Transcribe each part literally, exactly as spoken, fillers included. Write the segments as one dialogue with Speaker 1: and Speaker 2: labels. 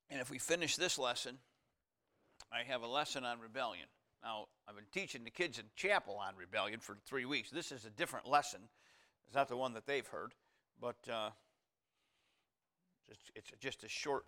Speaker 1: And if we finish this lesson, I have a lesson on rebellion. Now, I've been teaching the kids in chapel on rebellion for three weeks. This is a different lesson. It's not the one that they've heard, but uh, it's, it's just a short,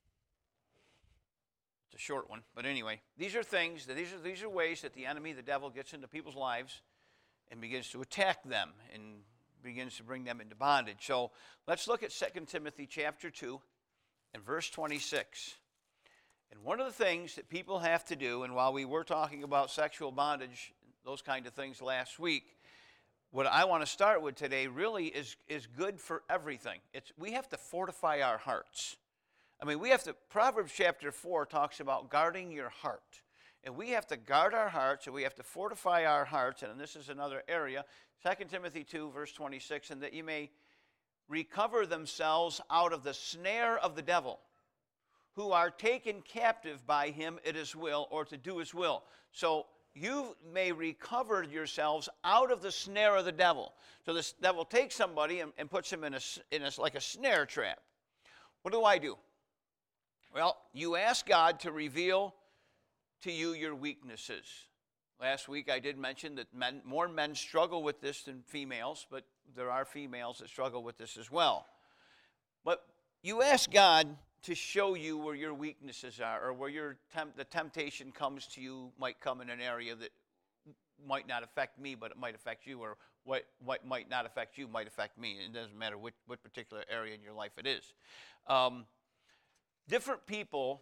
Speaker 1: it's a short one. But anyway, these are things, that these are, these are ways that the enemy, the devil, gets into people's lives and begins to attack them and begins to bring them into bondage. So let's look at Second Timothy chapter two and verse twenty-six. And one of the things that people have to do, and while we were talking about sexual bondage, those kind of things last week, what I want to start with today really is, is good for everything. It's, we have to fortify our hearts. I mean, we have to, Proverbs chapter four talks about guarding your heart. And we have to guard our hearts, and we have to fortify our hearts, and this is another area, Second Timothy two, verse twenty-six, and that you may recover themselves out of the snare of the devil, who are taken captive by him at his will, or to do his will. So you may recover yourselves out of the snare of the devil. So the devil takes somebody and, and puts him in a, in a like a snare trap. What do I do? Well, you ask God to reveal to you your weaknesses. Last week I did mention that men, more men struggle with this than females, but there are females that struggle with this as well. But you ask God to show you where your weaknesses are, or where your temp- the temptation comes to you might come in an area that might not affect me, but it might affect you, or what, what might not affect you might affect me. It doesn't matter what, what particular area in your life it is. Um, different people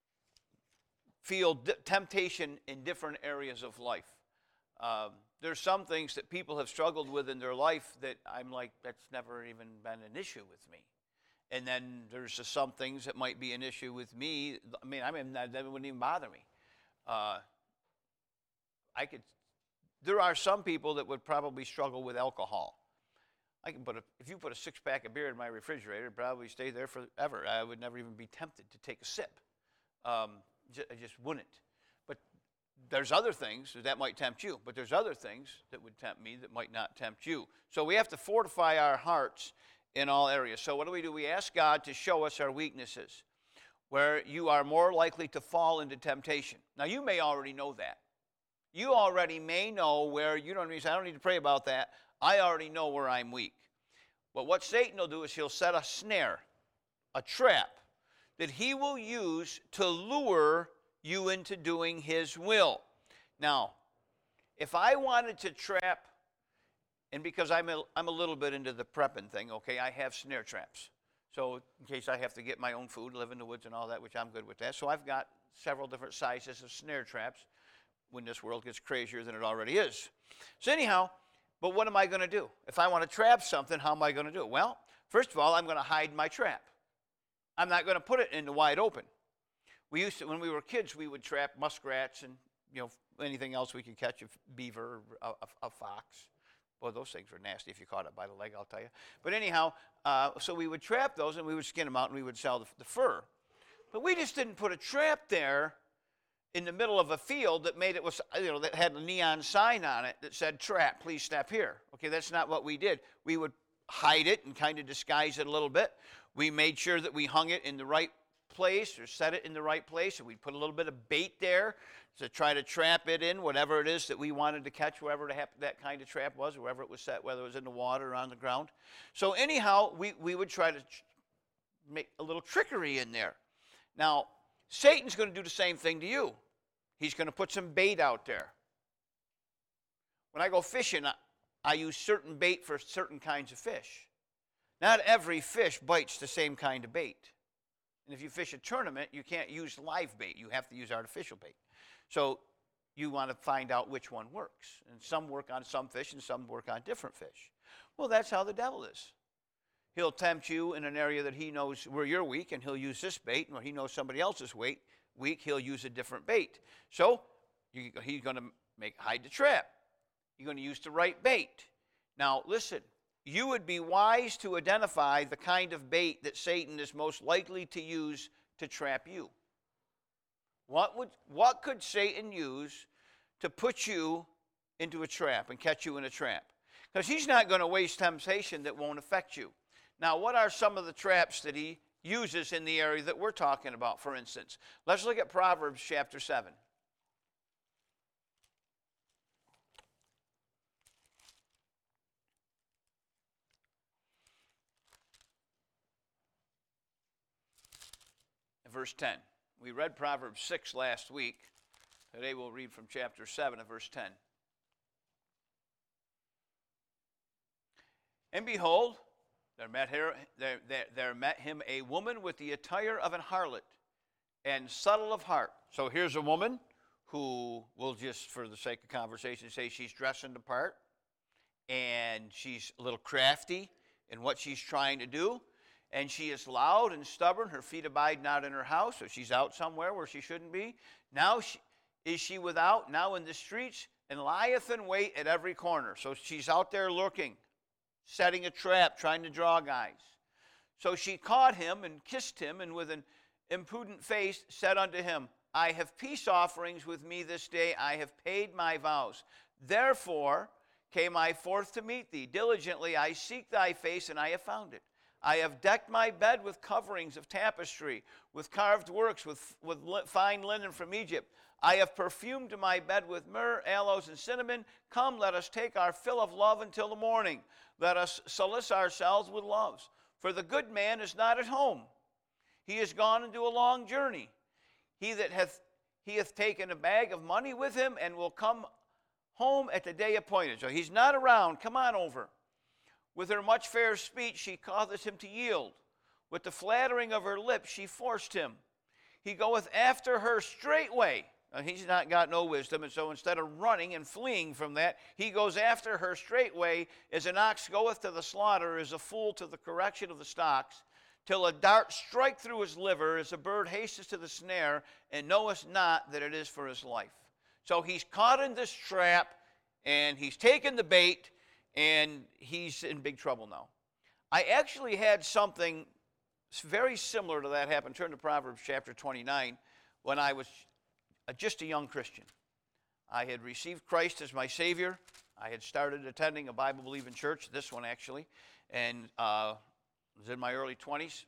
Speaker 1: feel d- temptation in different areas of life. Um, there's some things that people have struggled with in their life that I'm like, that's never even been an issue with me. And then there's just some things that might be an issue with me. I mean, I mean that, that wouldn't even bother me. Uh, I could. There are some people that would probably struggle with alcohol. I can put a, if you put a six pack of beer in my refrigerator, it'd probably stay there forever. I would never even be tempted to take a sip. Um, I just wouldn't. But there's other things that might tempt you. But there's other things that would tempt me that might not tempt you. So we have to fortify our hearts in all areas. So what do we do? We ask God to show us our weaknesses, where you are more likely to fall into temptation. Now, you may already know that. You already may know where, you don't need, I don't need to pray about that. I already know where I'm weak. But what Satan will do is he'll set a snare, a trap, that he will use to lure you into doing his will. Now, if I wanted to trap, and because I'm a, I'm a little bit into the prepping thing, okay, I have snare traps. So in case I have to get my own food, live in the woods and all that, which I'm good with that. So I've got several different sizes of snare traps when this world gets crazier than it already is. So anyhow, but what am I going to do? If I want to trap something, how am I going to do it? Well, first of all, I'm going to hide my trap. I'm not going to put it in the wide open. We used to, when we were kids, we would trap muskrats and, you know, anything else we could catch, a beaver, a, a, a fox. Well, those things were nasty if you caught it by the leg, I'll tell you. But anyhow, uh, so we would trap those, and we would skin them out, and we would sell the, the fur. But we just didn't put a trap there in the middle of a field that made it was, you know, that had a neon sign on it that said, "Trap, please step here." Okay, that's not what we did. We would hide it and kind of disguise it a little bit. We made sure that we hung it in the right place or set it in the right place, and we'd put a little bit of bait there to try to trap it in, whatever it is that we wanted to catch, wherever that kind of trap was, or wherever it was set, whether it was in the water or on the ground. So anyhow, we, we would try to make a little trickery in there. Now, Satan's going to do the same thing to you. He's going to put some bait out there. When I go fishing, I, I use certain bait for certain kinds of fish. Not every fish bites the same kind of bait. And if you fish a tournament, you can't use live bait. You have to use artificial bait. So you want to find out which one works. And some work on some fish and some work on different fish. Well, that's how the devil is. He'll tempt you in an area that he knows where you're weak, and he'll use this bait. And where he knows somebody else is weak, weak he'll use a different bait. So you, he's going to make hide the trap. You're going to use the right bait. Now, listen. You would be wise to identify the kind of bait that Satan is most likely to use to trap you. What would, what could Satan use to put you into a trap and catch you in a trap? Because he's not going to waste temptation that won't affect you. Now, what are some of the traps that he uses in the area that we're talking about, for instance. Let's look at Proverbs chapter seven. Verse ten. We read Proverbs six last week. Today we'll read from chapter seven of verse ten. And behold, there met, her, there, there, there met him a woman with the attire of an harlot and subtle of heart. So here's a woman who will just, for the sake of conversation, say she's dressing the part, and she's a little crafty in what she's trying to do. And she is loud and stubborn. Her feet abide not in her house, so she's out somewhere where she shouldn't be. Now she, is she without, now in the streets, and lieth in wait at every corner. So she's out there lurking, setting a trap, trying to draw guys. So she caught him and kissed him, and with an impudent face said unto him, I have peace offerings with me this day. I have paid my vows. Therefore came I forth to meet thee. Diligently I seek thy face, and I have found it. I have decked my bed with coverings of tapestry, with carved works, with, with li- fine linen from Egypt. I have perfumed my bed with myrrh, aloes, and cinnamon. Come, let us take our fill of love until the morning. Let us solace ourselves with loves. For the good man is not at home. He is gone into a long journey. He that hath, he hath taken a bag of money with him, and will come home at the day appointed. So he's not around. Come on over. With her much fair speech she causeth him to yield. With the flattering of her lips she forced him. He goeth after her straightway. Now, he's not got no wisdom, and so instead of running and fleeing from that, he goes after her straightway, as an ox goeth to the slaughter, as a fool to the correction of the stocks, till a dart strike through his liver, as a bird hastens to the snare, and knoweth not that it is for his life. So he's caught in this trap, and he's taken the bait, and he's in big trouble now. I actually had something very similar to that happen. Turn to Proverbs chapter twenty-nine. When I was just a young Christian, I had received Christ as my Savior. I had started attending a Bible-believing church, this one actually, and uh, was in my early twenties.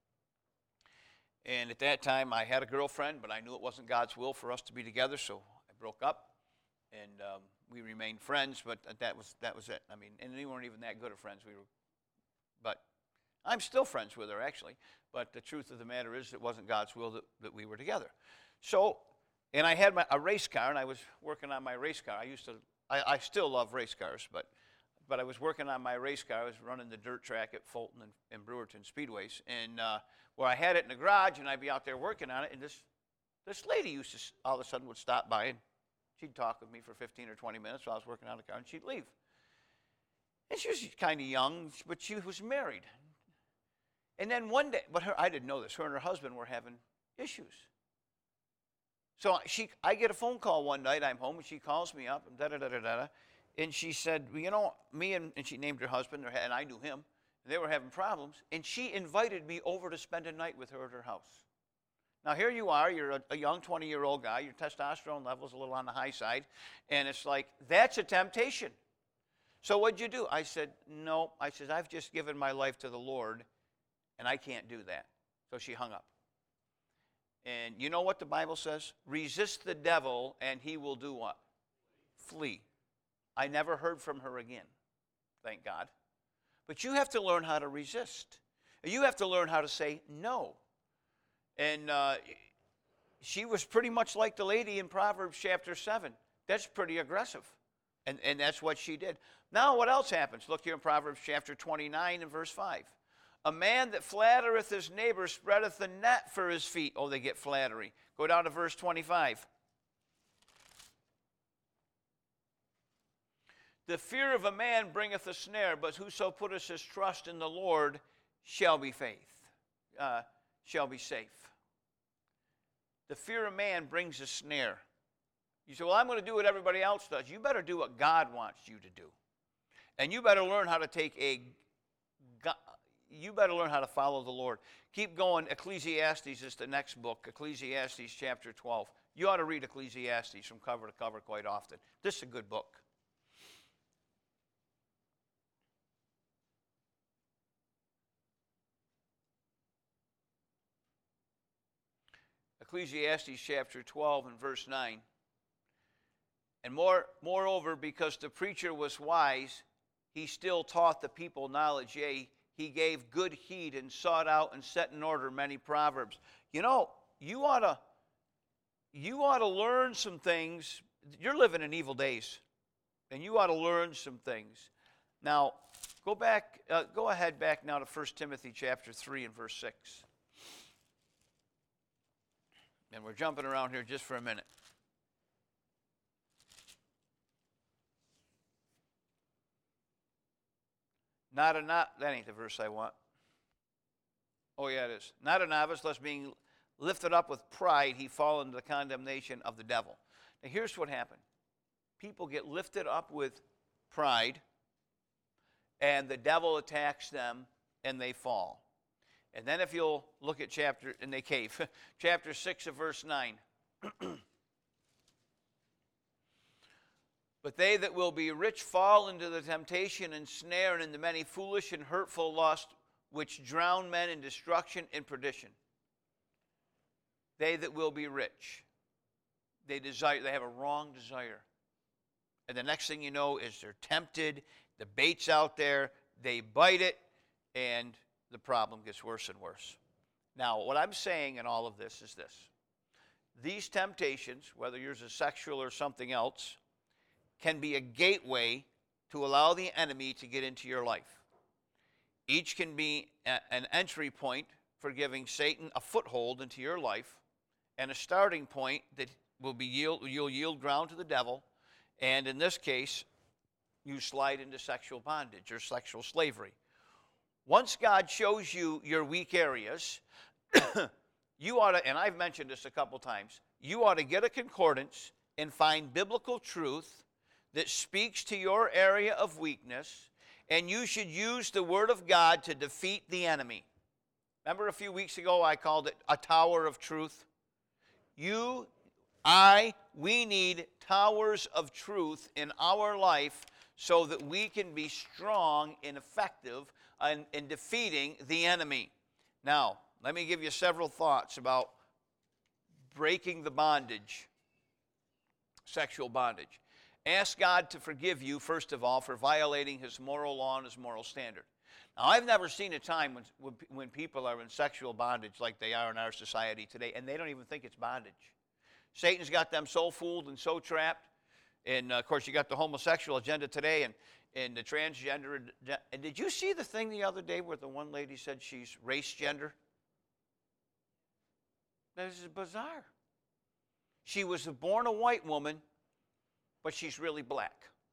Speaker 1: And at that time, I had a girlfriend, but I knew it wasn't God's will for us to be together, so I broke up, and um, we remained friends. But that was that was it. I mean, and we weren't even that good of friends. We were, but I'm still friends with her actually. But the truth of the matter is, it wasn't God's will that, that we were together. So, and I had my, a race car, and I was working on my race car. I used to, I, I still love race cars, but. But I was working on my race car. I was running the dirt track at Fulton and, and Brewerton Speedways, and uh, where I had it in the garage, and I'd be out there working on it, and this this lady used to all of a sudden would stop by, and she'd talk with me for fifteen or twenty minutes while I was working on the car, and she'd leave. And she was kind of young, but she was married. And then one day, but her, I didn't know this, her and her husband were having issues. So she, I get a phone call one night, I'm home, and she calls me up, and da-da-da-da-da. And she said, well, you know, me and, and she named her husband, and I knew him, and they were having problems, and she invited me over to spend a night with her at her house. Now, here you are, you're a, a young twenty-year-old guy, your testosterone level's a little on the high side, and it's like, that's a temptation. So what'd you do? I said, no. I said, I've just given my life to the Lord, and I can't do that. So she hung up. And you know what the Bible says? Resist the devil, and he will do what? Flee. I never heard from her again, thank God. But you have to learn how to resist. You have to learn how to say no. And uh, she was pretty much like the lady in Proverbs chapter seven. That's pretty aggressive. And, and that's what she did. Now what else happens? Look here in Proverbs chapter twenty-nine and verse five. A man that flattereth his neighbor spreadeth a net for his feet. Oh, they get flattery. Go down to verse twenty-five. The fear of a man bringeth a snare, but whoso putteth his trust in the Lord shall be faith, uh, shall be safe. The fear of man brings a snare. You say, well, I'm going to do what everybody else does. You better do what God wants you to do. And you better learn how to take a, you better learn how to follow the Lord. Keep going. Ecclesiastes is the next book, Ecclesiastes chapter twelve. You ought to read Ecclesiastes from cover to cover quite often. This is a good book. Ecclesiastes chapter twelve and verse nine. And more, moreover, because the preacher was wise, he still taught the people knowledge. Yea, he gave good heed and sought out and set in order many proverbs. You know, you ought to, you ought to learn some things. You're living in evil days, and you ought to learn some things. Now, go back, uh, go ahead back now to First Timothy chapter three and verse six. And we're jumping around here just for a minute. Not a not that ain't the verse I want. Oh yeah, it is. Not a novice, lest being lifted up with pride, he fall into the condemnation of the devil. Now here's what happened. People get lifted up with pride, and the devil attacks them, and they fall. And then if you'll look at chapter, and they cave, chapter six of verse nine. But they that will be rich fall into the temptation and snare and into many foolish and hurtful lusts, which drown men in destruction and perdition. They that will be rich, they desire, they have a wrong desire. And the next thing you know is they're tempted, the bait's out there, they bite it, and the problem gets worse and worse. Now, what I'm saying in all of this is this. These temptations, whether yours is sexual or something else, can be a gateway to allow the enemy to get into your life. Each can be a, an entry point for giving Satan a foothold into your life, and a starting point that will be yield, you'll yield ground to the devil, and in this case, you slide into sexual bondage or sexual slavery. Once God shows you your weak areas, you ought to, and I've mentioned this a couple times, you ought to get a concordance and find biblical truth that speaks to your area of weakness, and you should use the Word of God to defeat the enemy. Remember a few weeks ago I called it a tower of truth? You, I, we need towers of truth in our life so that we can be strong and effective in, in defeating the enemy. Now, let me give you several thoughts about breaking the bondage, sexual bondage. Ask God to forgive you, first of all, for violating his moral law and his moral standard. Now, I've never seen a time when, when, when people are in sexual bondage like they are in our society today, and they don't even think it's bondage. Satan's got them so fooled and so trapped. And, uh, of course, you got the homosexual agenda today and, and the transgender. And did you see the thing the other day where the one lady said she's race gender? This is bizarre. She was born a white woman, but she's really black.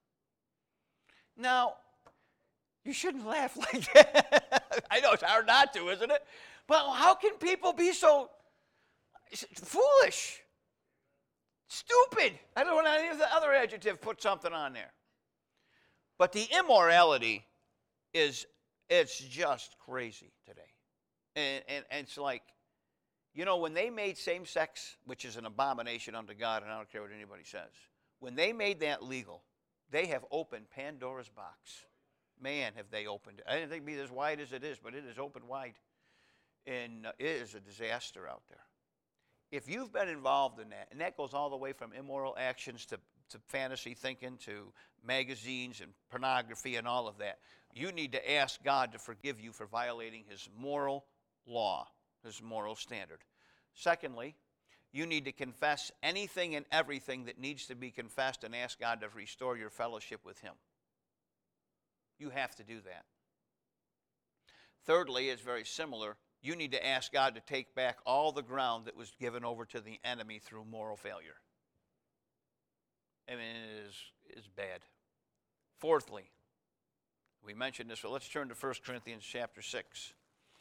Speaker 1: Now, you shouldn't laugh like that. I know it's hard not to, isn't it? But how can people be so foolish? Stupid. I don't want any of the other adjective, put something on there. But the immorality is, it's just crazy today. And, and, and it's like, you know, when they made same-sex, which is an abomination unto God, and I don't care what anybody says, when they made that legal, they have opened Pandora's box. Man, have they opened it. I didn't think it'd be as wide as it is, but it is open wide. And uh, it is a disaster out there. If you've been involved in that, and that goes all the way from immoral actions to, to fantasy thinking to magazines and pornography and all of that, you need to ask God to forgive you for violating his moral law, his moral standard. Secondly, you need to confess anything and everything that needs to be confessed and ask God to restore your fellowship with him. You have to do that. Thirdly, it's very similar. You need to ask God to take back all the ground that was given over to the enemy through moral failure. I mean, it is, is bad. Fourthly, we mentioned this, but let's turn to First Corinthians chapter six.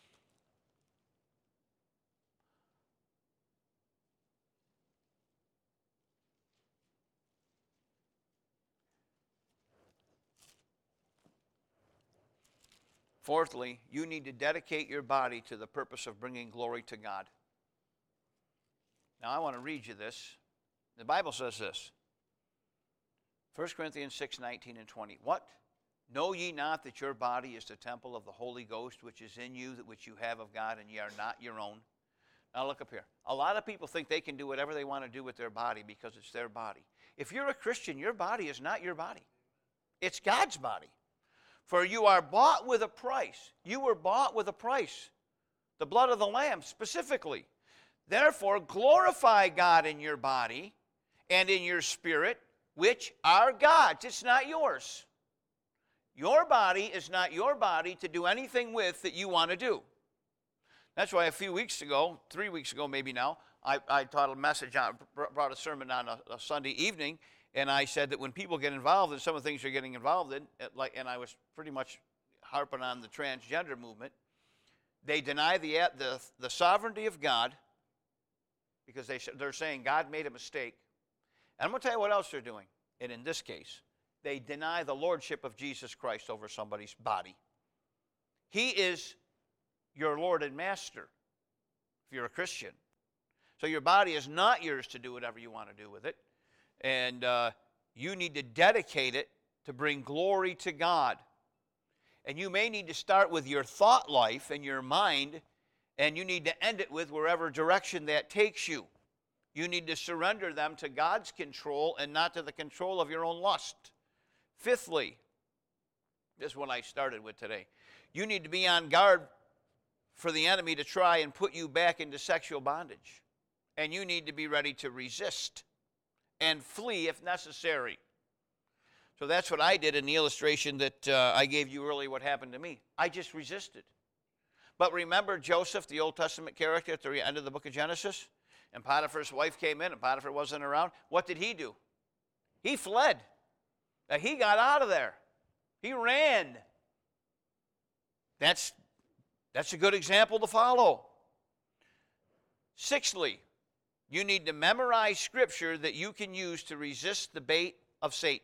Speaker 1: Fourthly, you need to dedicate your body to the purpose of bringing glory to God. Now, I want to read you this. The Bible says this. First Corinthians six, nineteen and twenty. What? Know ye not that your body is the temple of the Holy Ghost, which is in you, that which you have of God, and ye are not your own? Now look up here. A lot of people think they can do whatever they want to do with their body because it's their body. If you're a Christian, your body is not your body. It's God's body. For you are bought with a price. You were bought with a price. The blood of the Lamb specifically. Therefore, glorify God in your body and in your spirit, which are God's. It's not yours. Your body is not your body to do anything with that you want to do. That's why a few weeks ago, three weeks ago maybe now, I, I taught a message, on, brought a sermon on a, a Sunday evening, and I said that when people get involved in some of the things they're getting involved in, like, and I was pretty much harping on the transgender movement, they deny the, the, the sovereignty of God because they, they're saying God made a mistake. And I'm going to tell you what else they're doing. And in this case, they deny the lordship of Jesus Christ over somebody's body. He is your Lord and Master if you're a Christian. So your body is not yours to do whatever you want to do with it. And uh, you need to dedicate it to bring glory to God. And you may need to start with your thought life and your mind, and you need to end it with wherever direction that takes you. You need to surrender them to God's control and not to the control of your own lust. Fifthly, this is what I started with today. You need to be on guard for the enemy to try and put you back into sexual bondage. And you need to be ready to resist and flee if necessary. So that's what I did in the illustration that uh, I gave you earlier, what happened to me. I just resisted. But remember Joseph, the Old Testament character at the end of the book of Genesis? And Potiphar's wife came in, and Potiphar wasn't around. What did he do? He fled. Now, he got out of there. He ran. That's, that's a good example to follow. Sixthly, you need to memorize scripture that you can use to resist the bait of Satan.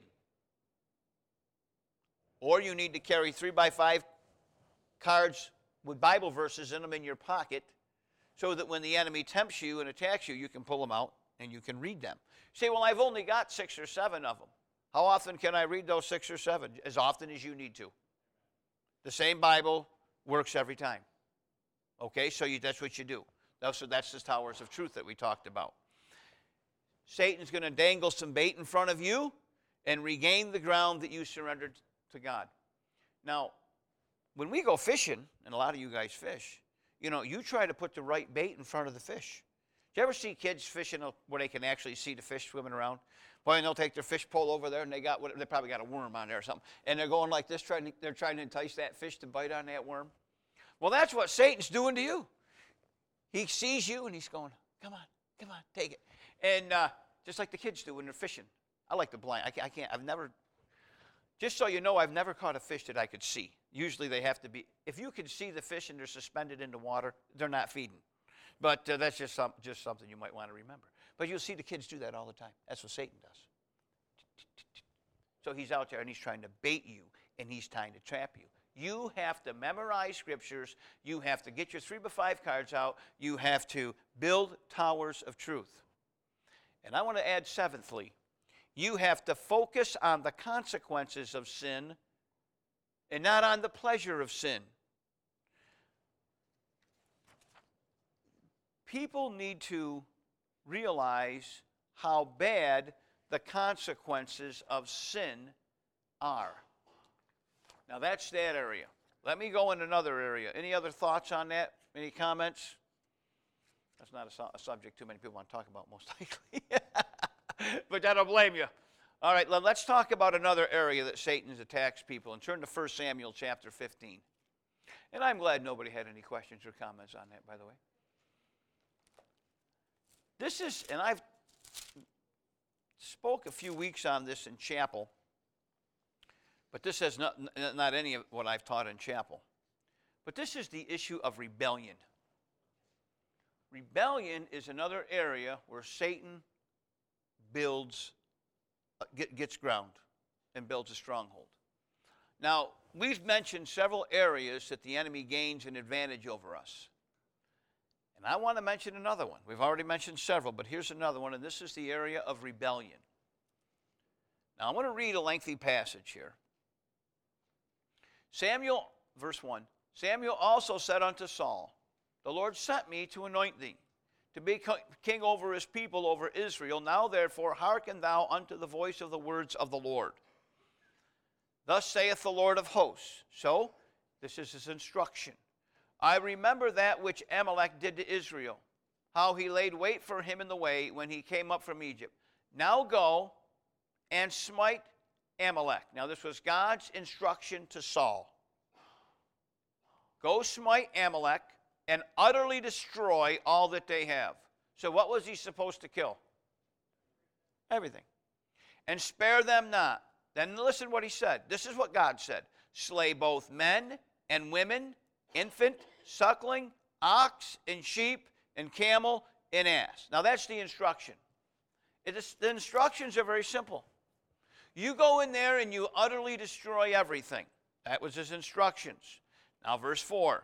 Speaker 1: Or you need to carry three by five cards with Bible verses in them in your pocket so that when the enemy tempts you and attacks you, you can pull them out and you can read them. You say, well, I've only got six or seven of them. How often can I read those six or seven? As often as you need to. The same Bible works every time. Okay, so you, that's what you do. So that's the towers of truth that we talked about. Satan's going to dangle some bait in front of you and regain the ground that you surrendered to God. Now, when we go fishing, and a lot of you guys fish, you know, you try to put the right bait in front of the fish. Do you ever see kids fishing where they can actually see the fish swimming around? Boy, and they'll take their fish pole over there, and they got what, they probably got a worm on there or something, and they're going like this, trying to, they're trying to entice that fish to bite on that worm. Well, that's what Satan's doing to you. He sees you, and he's going, come on, come on, take it. And uh, just like the kids do when they're fishing. I like the blind. I can't, I can't, I've never, just so you know, I've never caught a fish that I could see. Usually they have to be, if you can see the fish and they're suspended in the water, they're not feeding. But uh, that's just, some, just something you might want to remember. But you'll see the kids do that all the time. That's what Satan does. So he's out there and he's trying to bait you and he's trying to trap you. You have to memorize scriptures. You have to get your three by five cards out. You have to build towers of truth. And I want to add seventhly, you have to focus on the consequences of sin and not on the pleasure of sin. People need to realize how bad the consequences of sin are. Now that's that area. Let me go in another area. Any other thoughts on that? Any comments? That's not a, su- a subject too many people want to talk about, most likely. But I don't blame you. All right, let, let's talk about another area that Satan attacks people. And turn to First Samuel chapter fifteen. And I'm glad nobody had any questions or comments on that, by the way. This is, and I've spoke a few weeks on this in chapel, but this has not, not any of what I've taught in chapel. But this is the issue of rebellion. Rebellion is another area where Satan builds, uh, get, gets ground and builds a stronghold. Now, we've mentioned several areas that the enemy gains an advantage over us. And I want to mention another one. We've already mentioned several, but here's another one, and this is the area of rebellion. Now, I want to read a lengthy passage here. Samuel, verse one, Samuel also said unto Saul, the Lord sent me to anoint thee, to be king over his people, over Israel. Now therefore hearken thou unto the voice of the words of the Lord. Thus saith the Lord of hosts. So, this is his instruction. I remember that which Amalek did to Israel, how he laid wait for him in the way when he came up from Egypt. Now go and smite Amalek. Now this was God's instruction to Saul. Go smite Amalek and utterly destroy all that they have. So what was he supposed to kill? Everything. And spare them not. Then listen what he said. This is what God said. Slay both men and women, infant, suckling, ox and sheep and camel and ass. Now that's the instruction. It is, the instructions are very simple. You go in there and you utterly destroy everything. That was his instructions. Now verse four.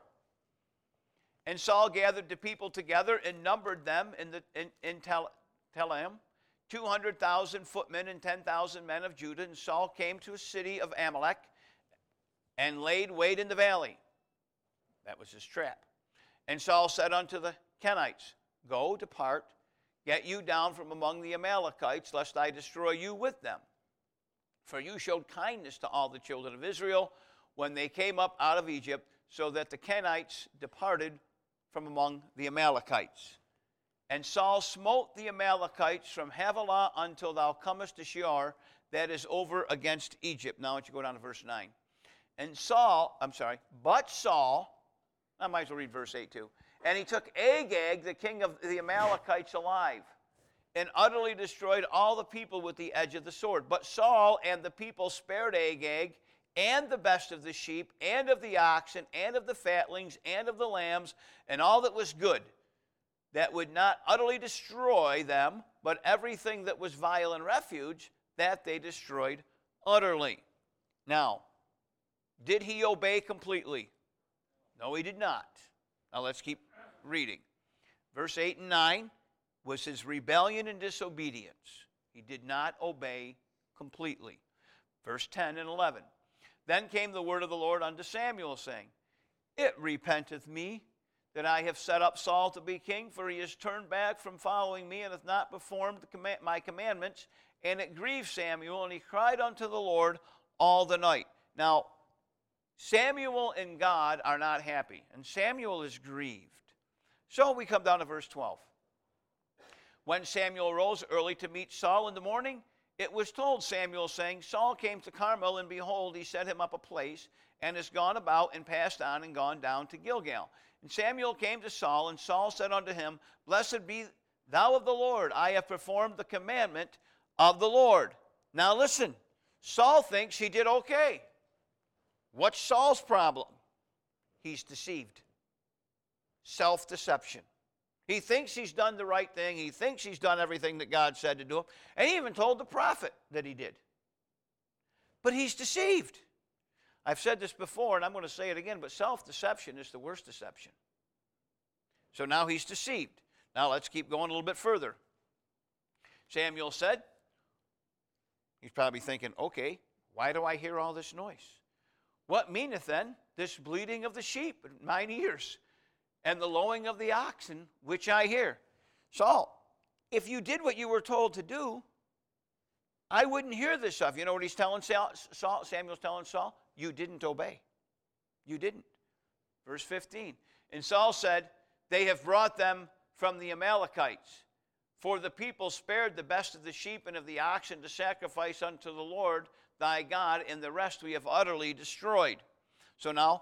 Speaker 1: And Saul gathered the people together and numbered them in, the, in, in Tel, Telaim, two hundred thousand footmen and ten thousand men of Judah. And Saul came to a city of Amalek and laid wait in the valley. That was his trap. And Saul said unto the Kenites, Go, depart, get you down from among the Amalekites, lest I destroy you with them. For you showed kindness to all the children of Israel when they came up out of Egypt, so that the Kenites departed from among the Amalekites. And Saul smote the Amalekites from Havilah until thou comest to Shear, that is over against Egypt. Now I want you to go down to verse nine. And Saul, I'm sorry, but Saul, I might as well read verse eight too. And he took Agag, the king of the Amalekites, alive, and utterly destroyed all the people with the edge of the sword. But Saul and the people spared Agag, and the best of the sheep, and of the oxen, and of the fatlings, and of the lambs, and all that was good, that would not utterly destroy them, but everything that was vile and refuge, that they destroyed utterly. Now, did he obey completely? No, he did not. Now let's keep reading. Verse eight and nine was his rebellion and disobedience. He did not obey completely. Verse ten and eleven. Then came the word of the Lord unto Samuel, saying, It repenteth me that I have set up Saul to be king, for he has turned back from following me, and hath not performed the command, my commandments. And it grieved Samuel, and he cried unto the Lord all the night. Now, Samuel and God are not happy, and Samuel is grieved. So we come down to verse twelve. When Samuel rose early to meet Saul in the morning, it was told Samuel, saying, Saul came to Carmel, and behold, he set him up a place, and is gone about, and passed on, and gone down to Gilgal. And Samuel came to Saul, and Saul said unto him, Blessed be thou of the Lord, I have performed the commandment of the Lord. Now listen, Saul thinks he did okay. What's Saul's problem? He's deceived. Self-deception. He thinks he's done the right thing. He thinks he's done everything that God said to do. And he even told the prophet that he did. But he's deceived. I've said this before, and I'm going to say it again, but self-deception is the worst deception. So now he's deceived. Now let's keep going a little bit further. Samuel said, he's probably thinking, okay, why do I hear all this noise? What meaneth then this bleating of the sheep in mine ears, and the lowing of the oxen, which I hear? Saul, if you did what you were told to do, I wouldn't hear this stuff. You know what he's telling Saul, Samuel's telling Saul? You didn't obey. You didn't. Verse fifteen. And Saul said, They have brought them from the Amalekites. For the people spared the best of the sheep and of the oxen to sacrifice unto the Lord thy God, and the rest we have utterly destroyed. So now,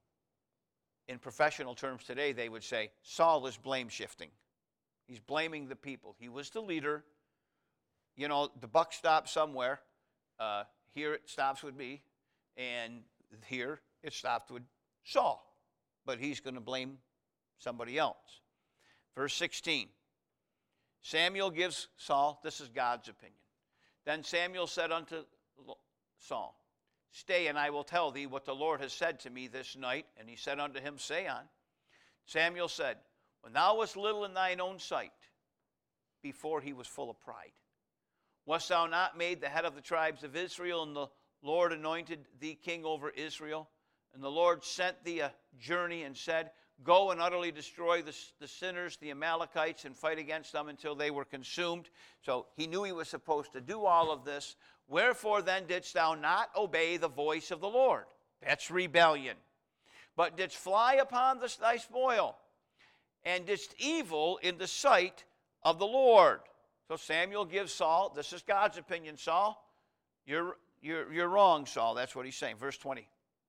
Speaker 1: in professional terms today, they would say, Saul is blame shifting. He's blaming the people. He was the leader. You know, the buck stops somewhere. Uh, here it stops with me, and here it stopped with Saul. But he's going to blame somebody else. Verse sixteen. Samuel gives Saul, this is God's opinion. Then Samuel said unto Saul, Stay, and I will tell thee what the Lord has said to me this night. And he said unto him, Say on. Samuel said, When thou wast little in thine own sight, before he was full of pride, wast thou not made the head of the tribes of Israel, and the Lord anointed thee king over Israel? And the Lord sent thee a journey and said, go and utterly destroy the, the sinners, the Amalekites, and fight against them until they were consumed. So he knew he was supposed to do all of this. Wherefore then didst thou not obey the voice of the Lord? That's rebellion. But didst fly upon the, thy spoil, and didst evil in the sight of the Lord. So Samuel gives Saul, this is God's opinion, Saul, you're, you're, you're wrong, Saul. That's what he's saying. Verse twenty.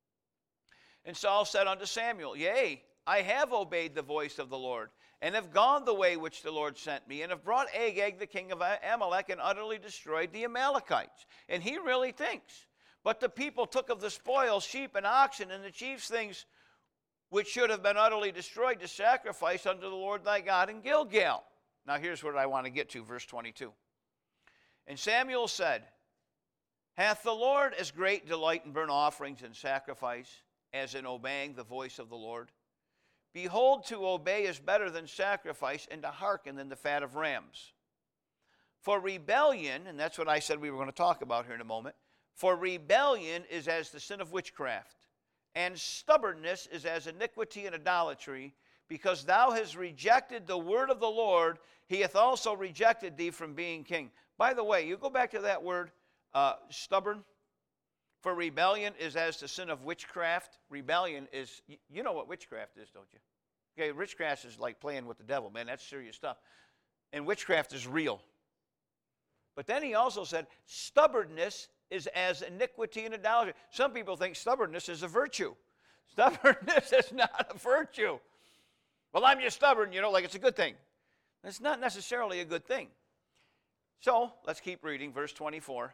Speaker 1: And Saul said unto Samuel, Yea, I have obeyed the voice of the Lord, and have gone the way which the Lord sent me, and have brought Agag, the king of Amalek, and utterly destroyed the Amalekites. And he really thinks. But the people took of the spoil sheep and oxen, and the chief things which should have been utterly destroyed to sacrifice unto the Lord thy God in Gilgal. Now here's what I want to get to, verse twenty-two. And Samuel said, Hath the Lord as great delight in burnt offerings and sacrifice as in obeying the voice of the Lord? Behold, to obey is better than sacrifice, and to hearken than the fat of rams. For rebellion, and that's what I said we were going to talk about here in a moment, for rebellion is as the sin of witchcraft, and stubbornness is as iniquity and idolatry. Because thou hast rejected the word of the Lord, he hath also rejected thee from being king. By the way, you go back to that word, uh, stubborn. For rebellion is as the sin of witchcraft. Rebellion is, you know what witchcraft is, don't you? Okay, witchcraft is like playing with the devil, man. That's serious stuff. And witchcraft is real. But then he also said, stubbornness is as iniquity and idolatry. Some people think stubbornness is a virtue. Stubbornness is not a virtue. Well, I'm just stubborn, you know, like it's a good thing. It's not necessarily a good thing. So, let's keep reading, verse twenty-four.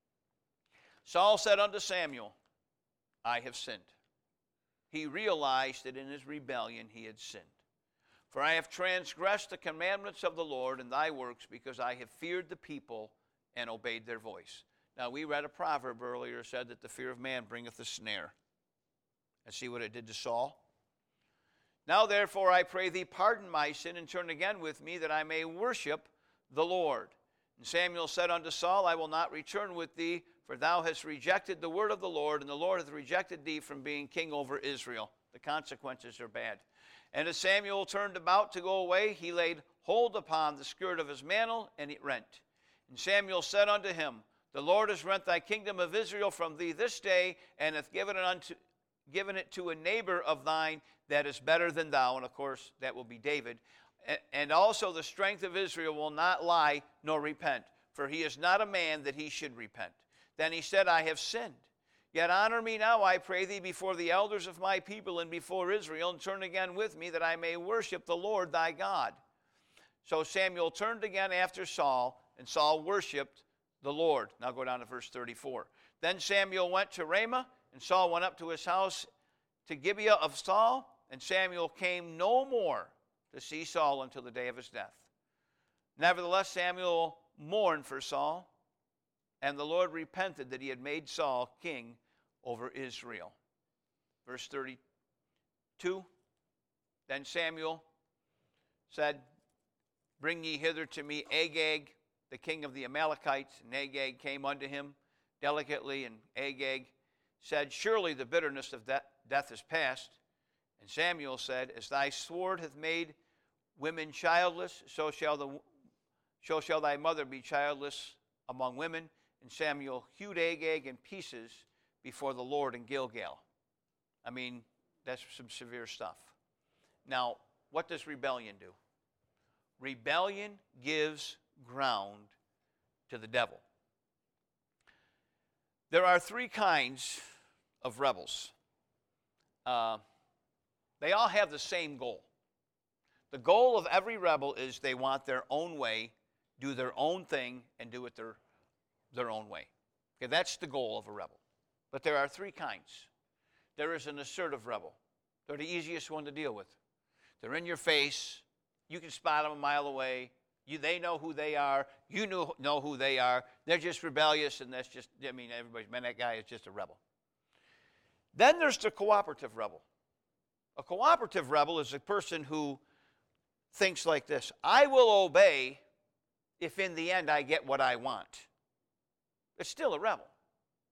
Speaker 1: Saul said unto Samuel, I have sinned. He realized that in his rebellion he had sinned. For I have transgressed the commandments of the Lord and thy works, because I have feared the people and obeyed their voice. Now, we read a proverb earlier, said that the fear of man bringeth a snare. And see what it did to Saul? Now, therefore, I pray thee, pardon my sin, and turn again with me, that I may worship the Lord. And Samuel said unto Saul, I will not return with thee, for thou hast rejected the word of the Lord, and the Lord hath rejected thee from being king over Israel. The consequences are bad. And as Samuel turned about to go away, he laid hold upon the skirt of his mantle, and it rent. And Samuel said unto him, The Lord has rent thy kingdom of Israel from thee this day, and hath given it unto given it to a neighbor of thine that is better than thou. And of course, that will be David. And also the strength of Israel will not lie nor repent, for he is not a man that he should repent. Then he said, I have sinned. Yet honor me now, I pray thee, before the elders of my people and before Israel, and turn again with me, that I may worship the Lord thy God. So Samuel turned again after Saul, and Saul worshipped the Lord. Now go down to verse thirty-four. Then Samuel went to Ramah, and Saul went up to his house to Gibeah of Saul, and Samuel came no more to see Saul until the day of his death. Nevertheless, Samuel mourned for Saul, and the Lord repented that he had made Saul king over Israel. Verse thirty-two, Then Samuel said, Bring ye hither to me Agag, the king of the Amalekites. And Agag came unto him delicately, and Agag said, Surely the bitterness of death, death is past. And Samuel said, As thy sword hath made women childless, so shall, the, so shall thy mother be childless among women. And Samuel hewed Agag in pieces before the Lord in Gilgal. I mean, that's some severe stuff. Now, what does rebellion do? Rebellion gives ground to the devil. There are three kinds of rebels. Uh, they all have the same goal. The goal of every rebel is they want their own way, do their own thing, and do it their, their own way. Okay, that's the goal of a rebel. But there are three kinds. There is an assertive rebel. They're the easiest one to deal with. They're in your face. You can spot them a mile away. You, they know who they are. You know, know who they are. They're just rebellious, and that's just, I mean, everybody's, man, that guy is just a rebel. Then there's the cooperative rebel. A cooperative rebel is a person who thinks like this: I will obey if in the end I get what I want. It's still a rebel.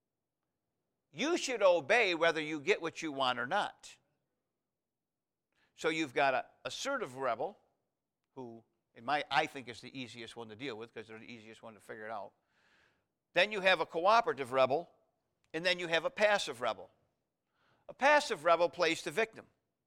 Speaker 1: You should obey whether you get what you want or not. So you've got an assertive rebel, who in my I think is the easiest one to deal with because they're the easiest one to figure it out. Then you have a cooperative rebel, and then you have a passive rebel. A passive rebel plays the victim.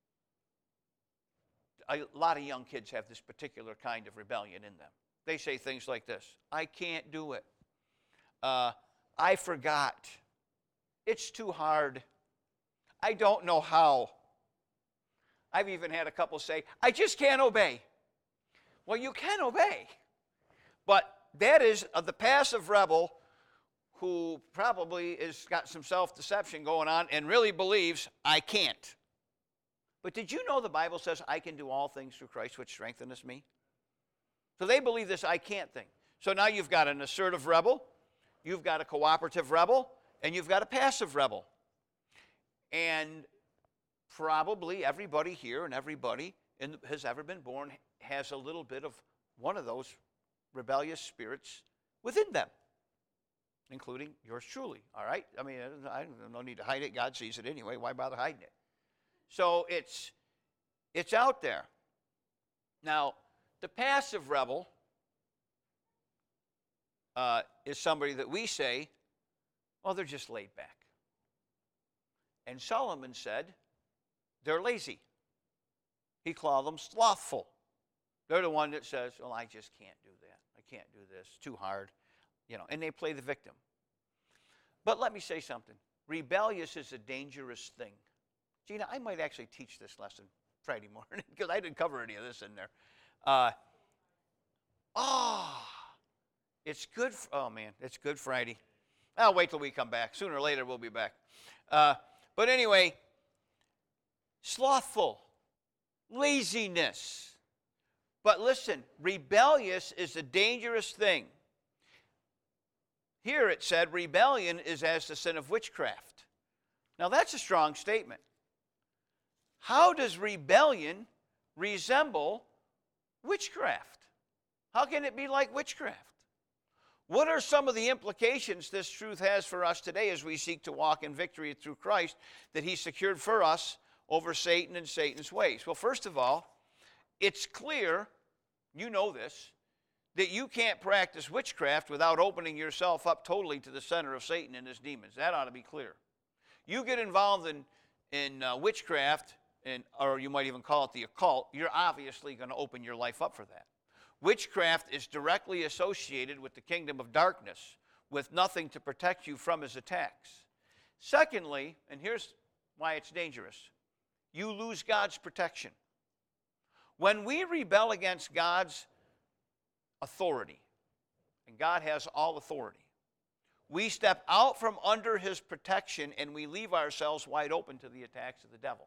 Speaker 1: A lot of young kids have this particular kind of rebellion in them. They say things like this: I can't do it. Uh, I forgot. It's too hard. I don't know how. I've even had a couple say, I just can't obey. Well, you can obey. But that is uh, the passive rebel who probably has got some self-deception going on and really believes, I can't. But did you know the Bible says, I can do all things through Christ which strengtheneth me? So they believe this I can't thing. So now you've got an assertive rebel, you've got a cooperative rebel, and you've got a passive rebel. And probably everybody here and everybody in, has ever been born has a little bit of one of those rebellious spirits within them, including yours truly, all right? I mean, I don't no need to hide it. God sees it anyway. Why bother hiding it? So it's, it's out there. Now, the passive rebel uh, is somebody that we say, well, they're just laid back. And Solomon said, they're lazy. He called them slothful. They're the one that says, well, I just can't do that. I can't do this. It's too hard. You know, and they play the victim. But let me say something. Rebellious is a dangerous thing. Gina, I might actually teach this lesson Friday morning because I didn't cover any of this in there. Uh, oh, it's good. Oh, man, it's Good Friday. I'll wait till we come back. Sooner or later, we'll be back. Uh, but anyway, slothful, laziness. But listen, rebellious is a dangerous thing. Here it said rebellion is as the sin of witchcraft. Now that's a strong statement. How does rebellion resemble witchcraft? How can it be like witchcraft? What are some of the implications this truth has for us today as we seek to walk in victory through Christ that he secured for us over Satan and Satan's ways? Well, first of all, it's clear, you know this, that you can't practice witchcraft without opening yourself up totally to the center of Satan and his demons. That ought to be clear. You get involved in, in uh, witchcraft, and, or you might even call it the occult, you're obviously going to open your life up for that. Witchcraft is directly associated with the kingdom of darkness, with nothing to protect you from his attacks. Secondly, and here's why it's dangerous, you lose God's protection. When we rebel against God's authority, and God has all authority, we step out from under his protection and we leave ourselves wide open to the attacks of the devil.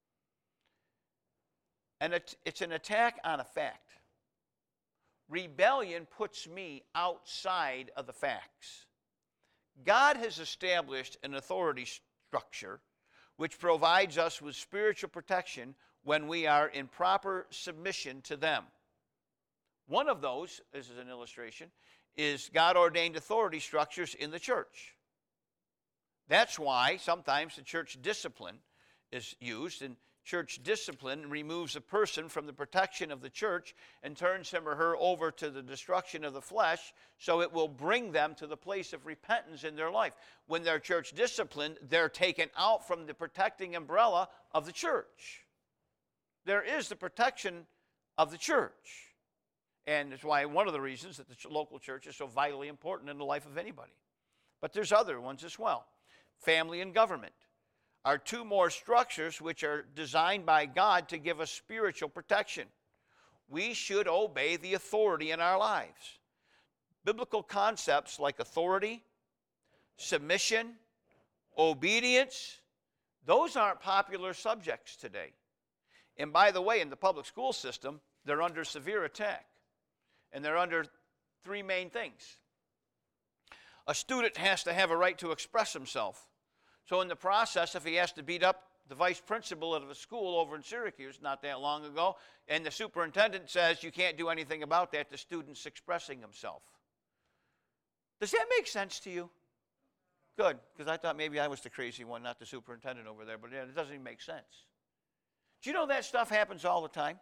Speaker 1: And it's an attack on a fact. Rebellion puts me outside of the facts. God has established an authority structure which provides us with spiritual protection when we are in proper submission to them. One of those, this is an illustration, is God-ordained authority structures in the church. That's why sometimes the church discipline is used, and church discipline removes a person from the protection of the church and turns him or her over to the destruction of the flesh, so it will bring them to the place of repentance in their life. When they're church disciplined, they're taken out from the protecting umbrella of the church. There is the protection of the church. And it's why one of the reasons that the ch- local church is so vitally important in the life of anybody. But there's other ones as well. Family and government are two more structures which are designed by God to give us spiritual protection. We should obey the authority in our lives. Biblical concepts like authority, submission, obedience, those aren't popular subjects today. And by the way, in the public school system, they're under severe attack. And they're under three main things. A student has to have a right to express himself. So in the process, if he has to beat up the vice principal of a school over in Syracuse not that long ago, and the superintendent says you can't do anything about that, the student's expressing himself. Does that make sense to you? Good, because I thought maybe I was the crazy one, not the superintendent over there, but yeah, it doesn't even make sense. Do you know that stuff happens all the time?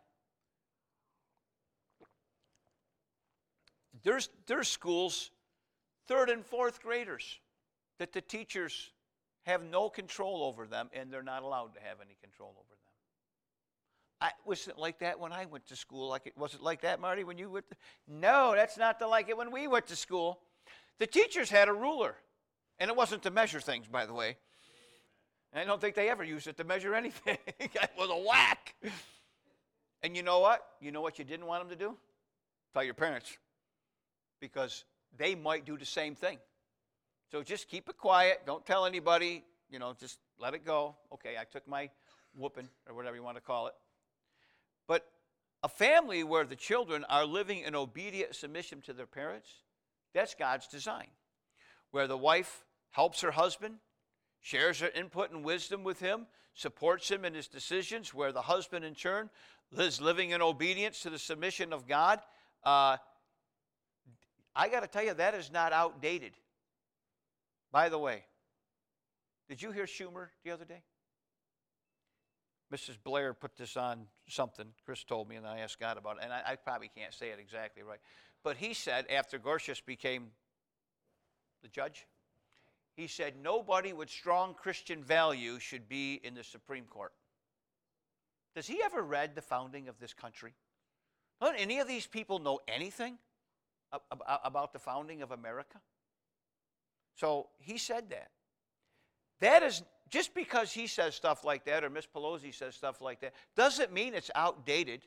Speaker 1: There's, there's schools, third and fourth graders, that the teachers have no control over them, and they're not allowed to have any control over them. I, was it like that when I went to school? Like it, was it like that, Marty, when you went to, no, that's not the, like it when we went to school. The teachers had a ruler, and it wasn't to measure things, by the way. And I don't think they ever used it to measure anything. It was a whack. And you know what? You know what you didn't want them to do? Tell your parents. Because they might do the same thing. So just keep it quiet. Don't tell anybody. You know, just let it go. Okay, I took my whooping, or whatever you want to call it. But a family where the children are living in obedient submission to their parents, that's God's design. Where the wife helps her husband, shares her input and wisdom with him, supports him in his decisions, where the husband in turn is living in obedience to the submission of God. Uh, I got to tell you, that is not outdated. By the way, did you hear Schumer the other day? Missus Blair put this on something. Chris told me, and I asked God about it, and I, I probably can't say it exactly right. But he said, after Gorsuch became the judge, he said, nobody with strong Christian values should be in the Supreme Court. Does he ever read the founding of this country? Don't any of these people know anything about the founding of America? So he said that. That is, just because he says stuff like that, or Miss Pelosi says stuff like that, doesn't mean it's outdated.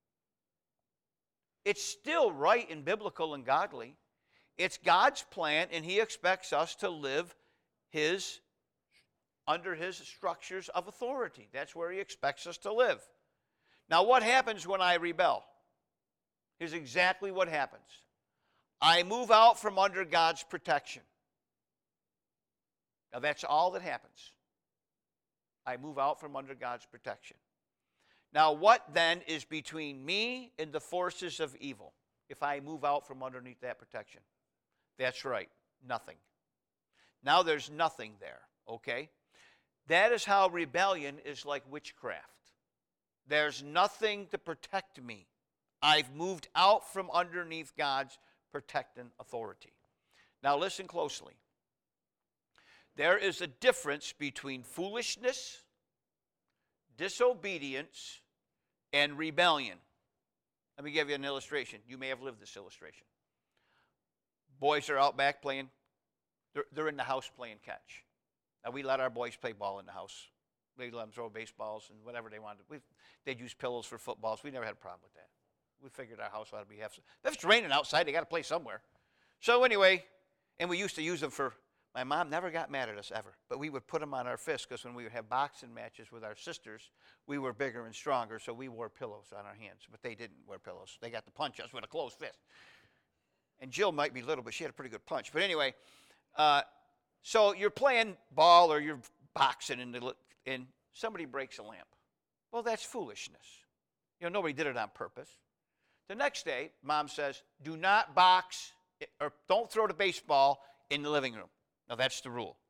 Speaker 1: It's still right and biblical and godly. It's God's plan, and he expects us to live his, under his structures of authority. That's where he expects us to live. Now, what happens when I rebel? Here's exactly what happens. I move out from under God's protection. Now, that's all that happens. I move out from under God's protection. Now, what then is between me and the forces of evil if I move out from underneath that protection? That's right, nothing. Now there's nothing there, okay? That is how rebellion is like witchcraft. There's nothing to protect me. I've moved out from underneath God's protecting authority. Now listen closely. There is a difference between foolishness, disobedience, and rebellion. Let me give you an illustration. You may have lived this illustration. Boys are out back playing. They're, they're in the house playing catch. Now, we let our boys play ball in the house. We let them throw baseballs and whatever they wanted. We, they'd use pillows for footballs. We never had a problem with that. We figured our house ought to be half. If it's raining outside, they got to play somewhere. So anyway, and we used to use them for, my mom never got mad at us ever, but we would put them on our fists because when we would have boxing matches with our sisters, we were bigger and stronger, so we wore pillows on our hands. But they didn't wear pillows. They got to punch us with a closed fist. And Jill might be little, but she had a pretty good punch. But anyway, uh, so you're playing ball or you're boxing, and, the, and somebody breaks a lamp. Well, that's foolishness. You know, nobody did it on purpose. The next day, Mom says, do not box or don't throw the baseball in the living room. Now, that's the rule.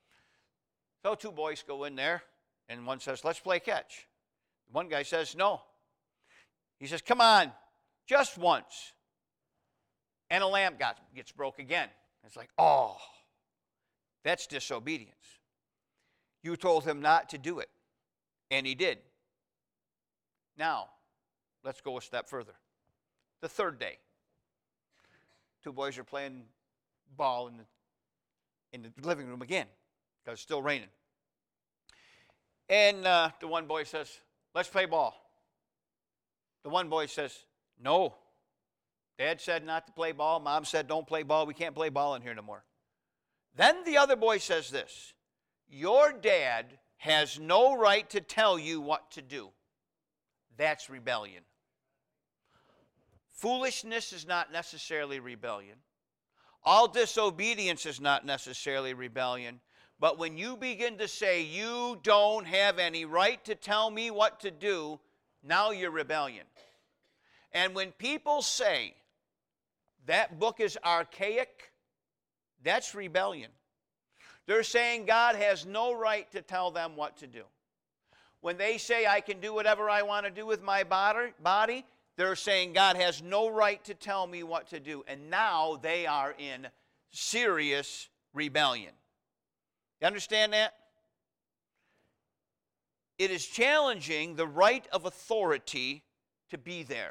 Speaker 1: So two boys go in there, and one says, let's play catch. One guy says, no. He says, come on, just once. And a lamp got, gets broke again. It's like, oh, that's disobedience. You told him not to do it, and he did. Now, let's go a step further. The third day, two boys are playing ball in the, in the living room again because it's still raining. And uh, the one boy says, let's play ball. The one boy says, no. Dad said not to play ball. Mom said don't play ball. We can't play ball in here no more. Then the other boy says this, your dad has no right to tell you what to do. That's rebellion. Foolishness is not necessarily rebellion. All disobedience is not necessarily rebellion. But when you begin to say, you don't have any right to tell me what to do, now you're rebellion. And when people say that book is archaic, that's rebellion. They're saying God has no right to tell them what to do. When they say I can do whatever I want to do with my body, they're saying God has no right to tell me what to do. And now they are in serious rebellion. You understand that? It is challenging the right of authority to be there.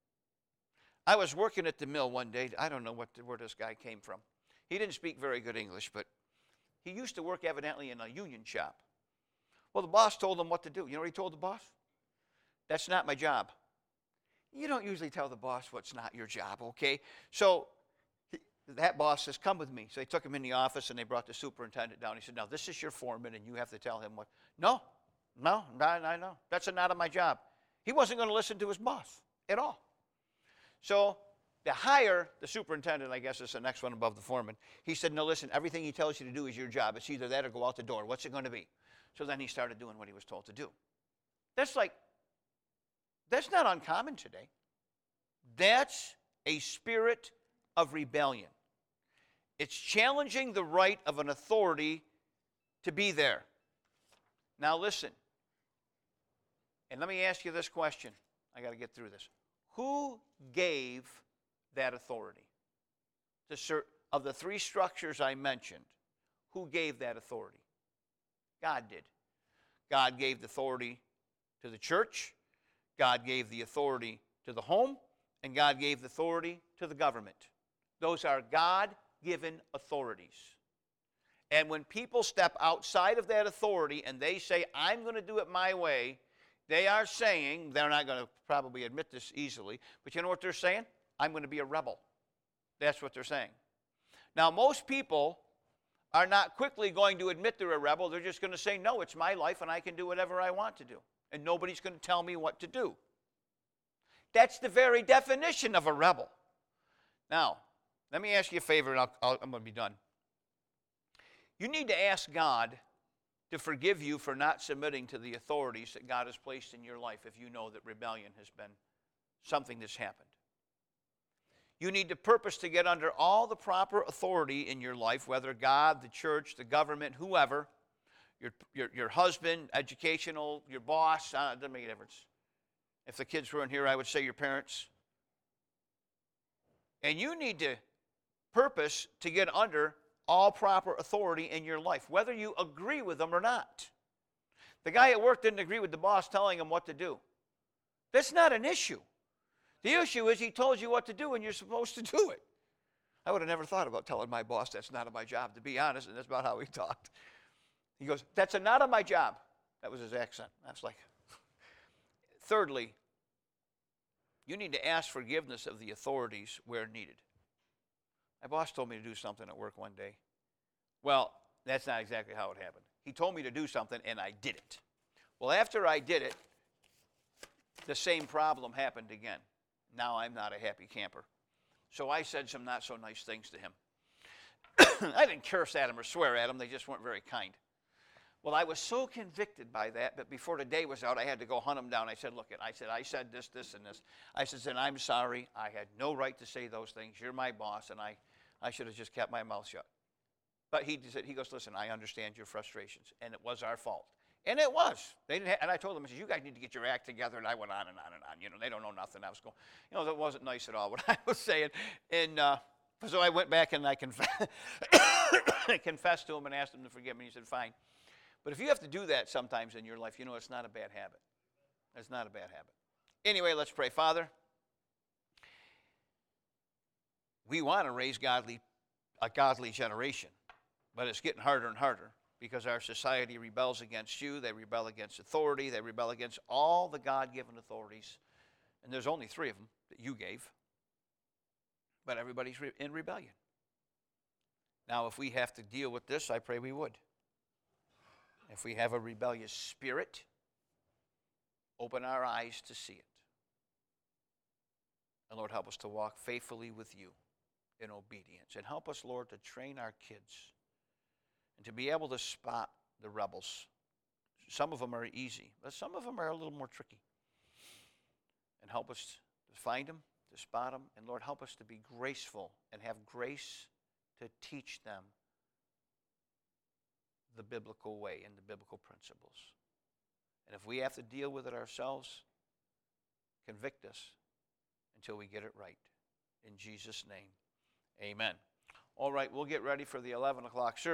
Speaker 1: I was working at the mill one day. I don't know what, where this guy came from. He didn't speak very good English, but he used to work evidently in a union shop. Well, the boss told him what to do. You know what he told the boss? That's not my job. You don't usually tell the boss what's not your job, okay? So he, that boss says, come with me. So they took him in the office, and they brought the superintendent down. He said, now, this is your foreman, and you have to tell him what. No, no, no, I know. That's not of my job. He wasn't going to listen to his boss at all. So to hire the superintendent, I guess is the next one above the foreman, he said, no, listen, everything he tells you to do is your job. It's either that or go out the door. What's it going to be? So then he started doing what he was told to do. That's like, that's not uncommon today. That's a spirit of rebellion. It's challenging the right of an authority to be there. Now listen, and let me ask you this question. I got to get through this. Who gave that authority? Of the three structures I mentioned, who gave that authority? God did. God gave the authority to the church, God gave the authority to the home, and God gave the authority to the government. Those are God-given authorities. And when people step outside of that authority and they say, I'm going to do it my way, they are saying, they're not going to probably admit this easily, but you know what they're saying? I'm going to be a rebel. That's what they're saying. Now, most people are not quickly going to admit they're a rebel. They're just going to say, no, it's my life and I can do whatever I want to do. And nobody's going to tell me what to do. That's the very definition of a rebel. Now, let me ask you a favor, and I'll, I'll, I'm going to be done. You need to ask God to forgive you for not submitting to the authorities that God has placed in your life if you know that rebellion has been something that's happened. You need to purpose to get under all the proper authority in your life, whether God, the church, the government, whoever, your, your, your husband, educational, your boss, uh, it doesn't make a difference. If the kids were in here, I would say your parents. And you need to purpose to get under all proper authority in your life, whether you agree with them or not. The guy at work didn't agree with the boss telling him what to do. That's not an issue. The issue is he told you what to do and you're supposed to do it. I would have never thought about telling my boss that's not my job, to be honest, and that's about how he talked. He goes, that's a not of my job. That was his accent. I was like, thirdly, you need to ask forgiveness of the authorities where needed. My boss told me to do something at work one day. Well, that's not exactly how it happened. He told me to do something, and I did it. Well, after I did it, the same problem happened again. Now I'm not a happy camper. So I said some not so nice things to him. I didn't curse at him or swear at him. They just weren't very kind. Well, I was so convicted by that, but before the day was out, I had to go hunt him down. I said, look, I said, I said this, this, and this. I said, and I'm sorry. I had no right to say those things. You're my boss, and I, I should have just kept my mouth shut. But he said, he goes, listen, I understand your frustrations, and it was our fault. And it was. They didn't have, and I told them, I said, you guys need to get your act together. And I went on and on and on. You know, they don't know nothing. I was going, you know, that wasn't nice at all what I was saying. And uh, so I went back and I conf- confessed to him and asked him to forgive me. He said, fine. But if you have to do that sometimes in your life, you know, it's not a bad habit. It's not a bad habit. Anyway, let's pray. Father, we want to raise godly, a godly generation, but it's getting harder and harder. Because our society rebels against you, they rebel against authority, they rebel against all the God-given authorities. And there's only three of them that you gave. But everybody's re- in rebellion. Now, if we have to deal with this, I pray we would. If we have a rebellious spirit, open our eyes to see it. And Lord, help us to walk faithfully with you in obedience. And help us, Lord, to train our kids and to be able to spot the rebels. Some of them are easy, but some of them are a little more tricky. And help us to find them, to spot them. And Lord, help us to be graceful and have grace to teach them the biblical way and the biblical principles. And if we have to deal with it ourselves, convict us until we get it right. In Jesus' name, amen. All right, we'll get ready for the eleven o'clock service.